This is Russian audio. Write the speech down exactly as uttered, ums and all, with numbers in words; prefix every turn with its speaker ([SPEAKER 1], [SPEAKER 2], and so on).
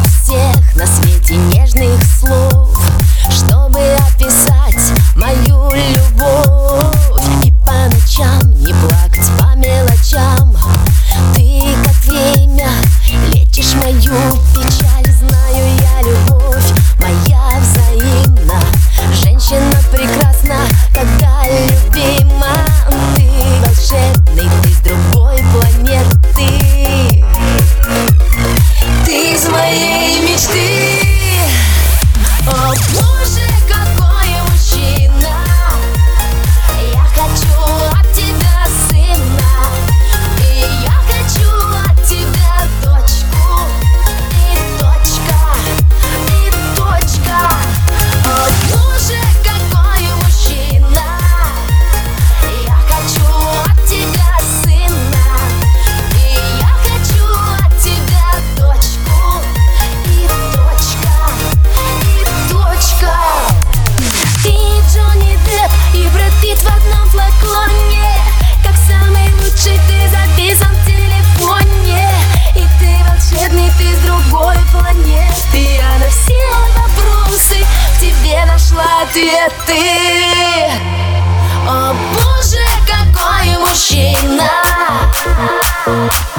[SPEAKER 1] всех на свете нежных слов, чтобы описать мою любовь. И по ночам не плакать по мелочам. Ты как время лечишь мою печаль. Знаю я, любовь моя взаимна. Женщина прекрасна, когда любима. Ты волшебный, ты с другой планеты. Ты из моей мечты. О боже, какой мужчина! Я хочу от тебя сына, и я хочу от тебя дочку. Ты точка, ты точка. О боже, какой мужчина! Я хочу от тебя сына, и я хочу от тебя дочку. И точка, и точка. Ты Джонни Депп и Брэд Питт в одном флаконе. Как самый лучший ты записан в телефоне. И ты волшебный, ты с другой планеты. Я на все вопросы в тебе нашла ответы. О боже, какой мужчина!